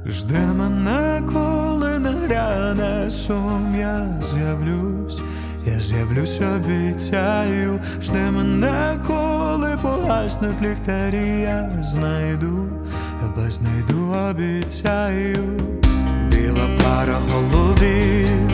Жди мене, коли нагряне сум, я з'явлюсь, обіцяю. Жди мене, коли погаснуть ліхтарі, я тебе знайду, обіцяю. Біла пара голубів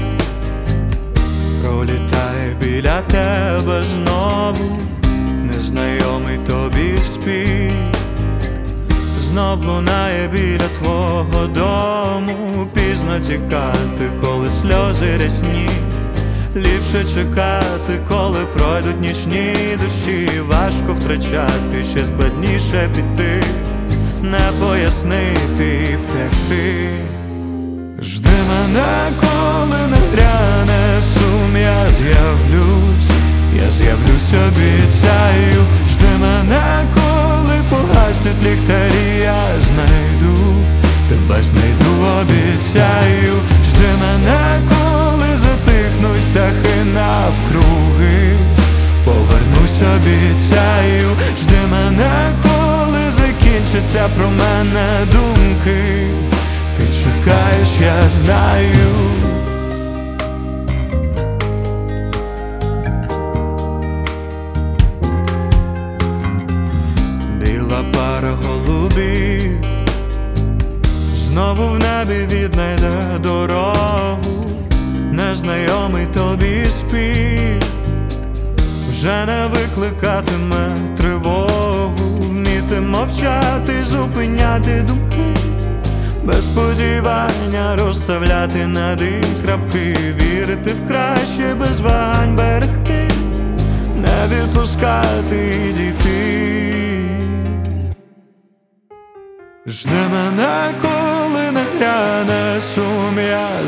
пролітає біля тебе знову, незнайомий тобі спів знов лунає біля твого дому. Пізно тікати, коли сльози рясні, ліпше чекати, коли пройдуть нічні дощі. Важко втрачати, ще складніше піти, не пояснити і втекти. Жди мене, коли нагряне сум, я з'явлюсь, обіцяю. Жди мене, коли погаснуть ліхтарі, я тебе знайду, обіцяю. Жди мене, коли затихнуть птахи навкруги, повернусь, обіцяю. Жди мене, коли закінчаться про мене думки, ти чекаєш, я знаю. Біла пара голубів знову в небі віднайде дорогу, незнайомий тобі спів вже не викликатиме тривогу. Вміти мовчати, зупиняти думки, без сподівання розставляти над і крапки, вірити в краще, без вагань берегти, не відпускати і дійти. Жди мене, коли нагряне сум,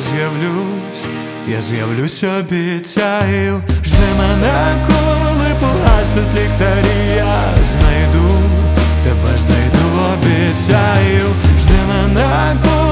я з'явлюсь, обіцяю. Жди мене, коли погаснуть ліхтарі, я тебе знайду, обіцяю. Жди мене, коли